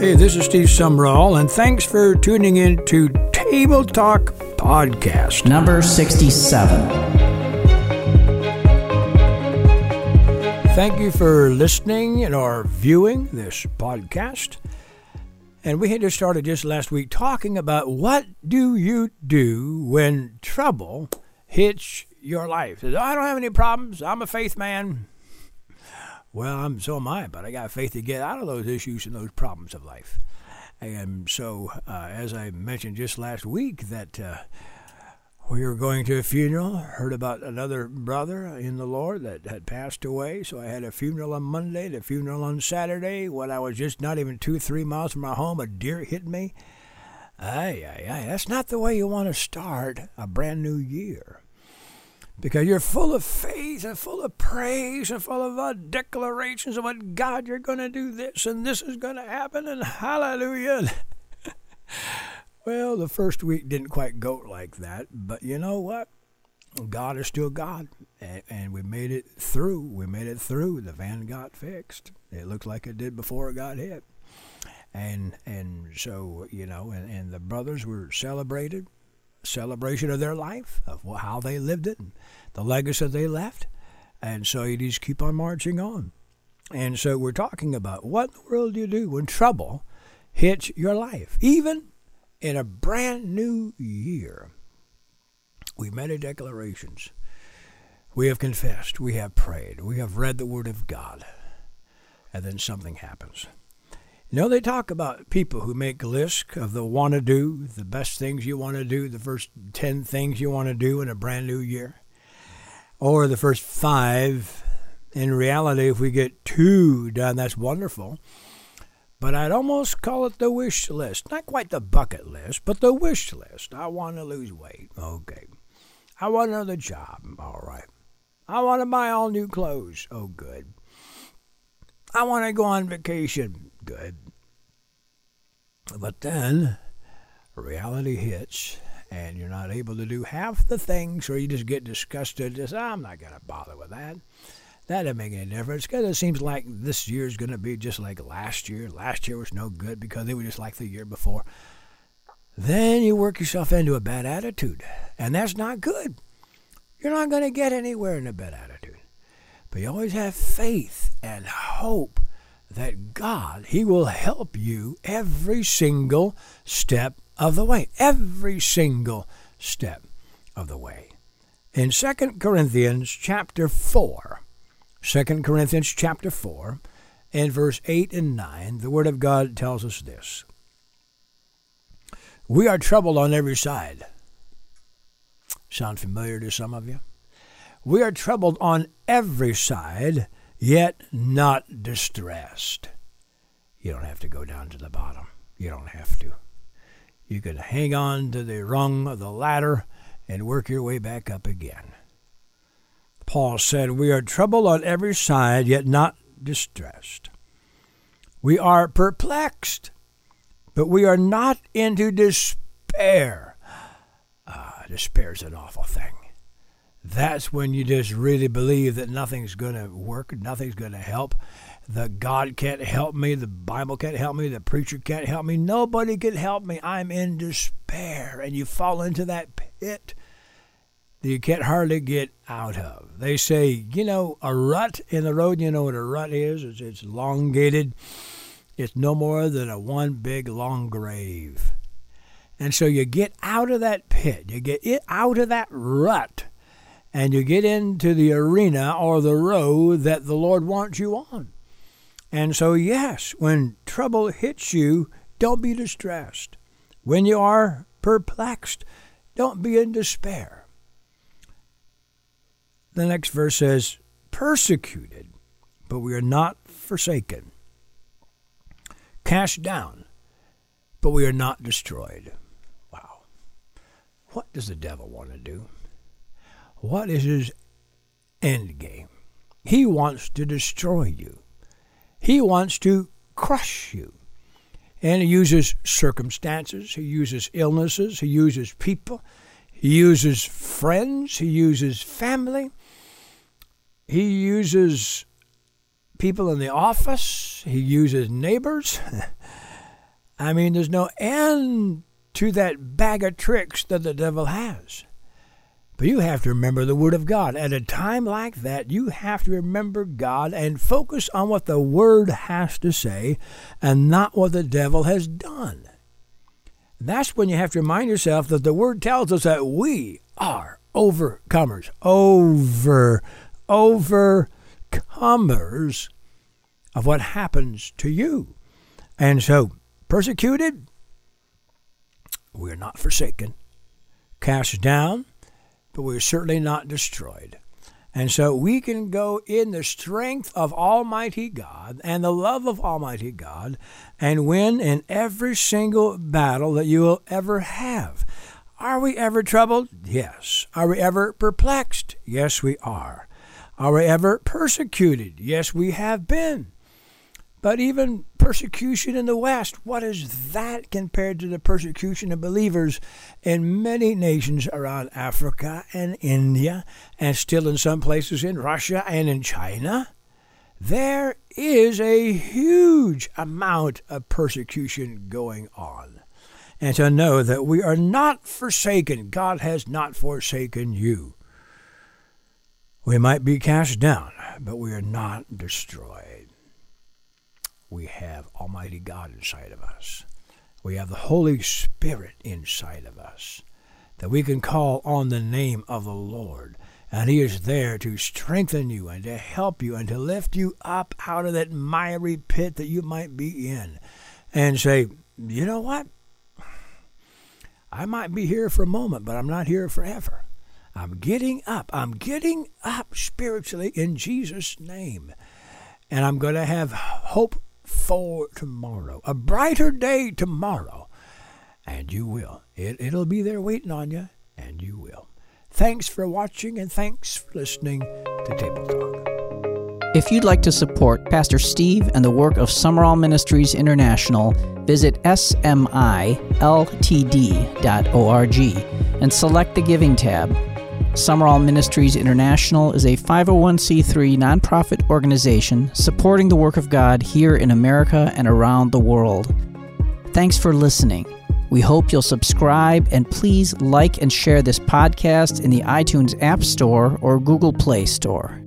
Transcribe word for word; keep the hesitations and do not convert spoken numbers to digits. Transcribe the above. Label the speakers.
Speaker 1: Hey, this is Steve Sumrall, and thanks for tuning in to Table Talk Podcast.
Speaker 2: Number sixty-seven.
Speaker 1: Thank you for listening and or viewing this podcast. And we had just started just last week talking about what do you do when trouble hits your life. I don't have any problems. I'm a faith man. Well, I'm, so am I, but I got faith to get out of those issues and those problems of life. And so, uh, as I mentioned just last week, that uh, we were going to a funeral, heard about another brother in the Lord that had passed away. So I had a funeral on Monday, the funeral on Saturday. When I was just not even two, three miles from my home, a deer hit me. Ay, ay, ay. That's not the way you want to start a brand new year. Because you're full of faith and full of praise and full of uh, declarations of what God, you're going to do this and this is going to happen and hallelujah. Well, the first week didn't quite go like that, but you know what? God is still God, and, and we made it through. We made it through. The van got fixed. It looked like it did before it got hit. And and so, you know, and, and the brothers were celebrated. Celebration of their life, of how they lived it, and the legacy they left. And so you just keep on marching on. And so we're talking about what in the world do you do when trouble hits your life, even in a brand new year. We made a declarations. We have confessed. We have prayed. We have read the Word of God. And then something happens. You know, they talk about people who make lists of the want to do, the best things you want to do, the first ten things you want to do in a brand new year, or the first five. In reality, if we get two done, that's wonderful. But I'd almost call it the wish list. Not quite the bucket list, but the wish list. I want to lose weight. Okay. I want another job. All right. I want to buy all new clothes. Oh, good. I want to go on vacation. Good. But then reality hits and you're not able to do half the things, or you just get disgusted. Just, I'm not going to bother with that. That doesn't make any difference, because it seems like this year's going to be just like last year. Last year was no good because it was just like the year before. Then you work yourself into a bad attitude, and that's not good. You're not going to get anywhere in a bad attitude. But you always have faith and hope that God, He will help you every single step of the way. Every single step of the way. In Second Corinthians chapter four, Second Corinthians chapter four, and verse eight and nine, the Word of God tells us this. We are troubled on every side. Sound familiar to some of you? We are troubled on every side, yet not distressed. You don't have to go down to the bottom. You don't have to. You can hang on to the rung of the ladder and work your way back up again. Paul said, we are troubled on every side, yet not distressed. We are perplexed, but we are not into despair. Ah, despair is an awful thing. That's when you just really believe that nothing's going to work, nothing's going to help. The God can't help me, the Bible can't help me, the preacher can't help me, nobody can help me. I'm in despair, and you fall into that pit that you can't hardly get out of. They say, you know, a rut in the road, you know what a rut is? It's, it's elongated. It's no more than a one big long grave. And so you get out of that pit, you get it out of that rut, and you get into the arena or the road that the Lord wants you on. And so, yes, when trouble hits you, don't be distressed. When you are perplexed, don't be in despair. The next verse says, persecuted, but we are not forsaken. Cast down, but we are not destroyed. Wow. What does the devil want to do? What is his end game? He wants to destroy you. He wants to crush you. And he uses circumstances. He uses illnesses. He uses people. He uses friends. He uses family. He uses people in the office. He uses neighbors. I mean, there's no end to that bag of tricks that the devil has. But you have to remember the Word of God. At a time like that, you have to remember God and focus on what the Word has to say and not what the devil has done. That's when you have to remind yourself that the Word tells us that we are overcomers. Over, overcomers of what happens to you. And so, persecuted, we're not forsaken. Cast down, but we're certainly not destroyed. And so we can go in the strength of Almighty God and the love of Almighty God and win in every single battle that you will ever have. Are we ever troubled? Yes. Are we ever perplexed? Yes, we are. Are we ever persecuted? Yes, we have been. But even persecution in the West, what is that compared to the persecution of believers in many nations around Africa and India, and still in some places in Russia and in China? There is a huge amount of persecution going on. And to know that we are not forsaken, God has not forsaken you. We might be cast down, but we are not destroyed. We have Almighty God inside of us. We have the Holy Spirit inside of us, that we can call on the name of the Lord. And He is there to strengthen you and to help you and to lift you up out of that miry pit that you might be in. And say, you know what? I might be here for a moment, but I'm not here forever. I'm getting up. I'm getting up spiritually in Jesus' name. And I'm going to have hope for tomorrow, a brighter day tomorrow, and you will. It, it'll be there waiting on you, and you will. Thanks for watching, and thanks for listening to Table Talk.
Speaker 2: If you'd like to support Pastor Steve and the work of Summerall Ministries International, visit S M I L T D dot org and select the Giving tab. Summerall Ministries International is a five oh one c three nonprofit organization supporting the work of God here in America and around the world. Thanks for listening. We hope you'll subscribe and please like and share this podcast in the iTunes App Store or Google Play Store.